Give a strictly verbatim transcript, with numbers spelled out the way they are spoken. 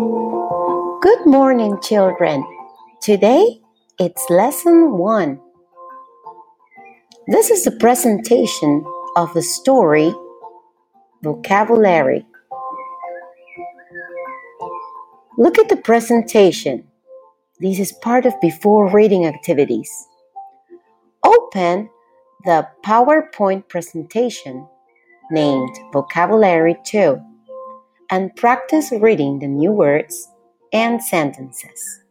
Good morning, children. Today, it's lesson one. This is a presentation of the story Vocabulary. Look at the presentation. This is part of before reading activities. Open the PowerPoint presentation named Vocabulary two and practice reading the new words and sentences.